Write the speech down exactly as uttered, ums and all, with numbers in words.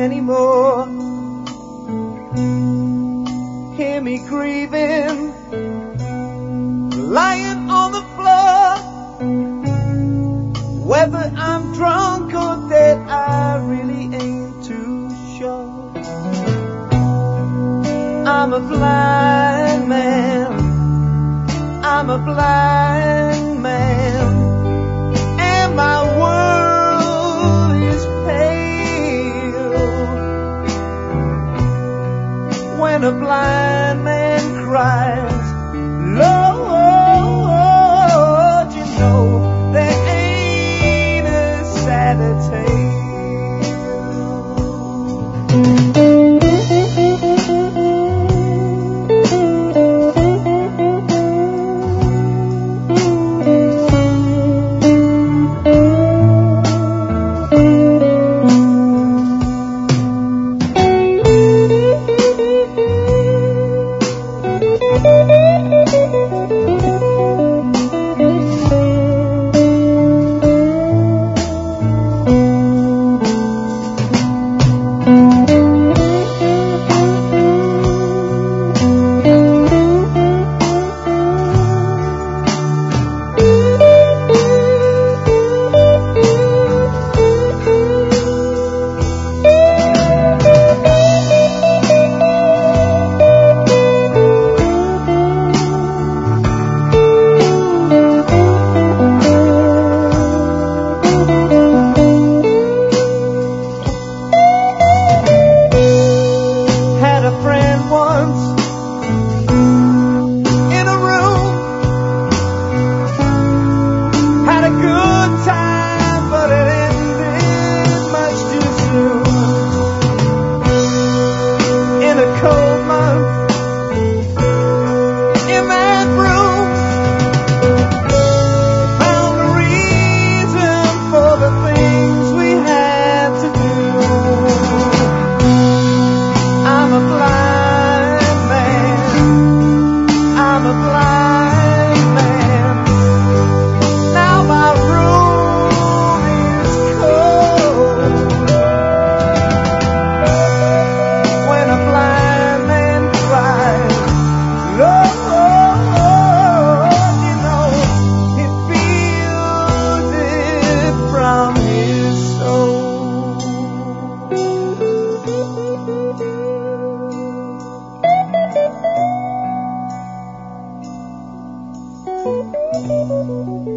anymore. Hear me grieving, lying on the floor. Whether I'm drunk or dead, I really ain't too sure. I'm a blind man, I'm a blind man, and my world is pale. When a blind man cries, Lord, you know there ain't a sadder tale. Thank you.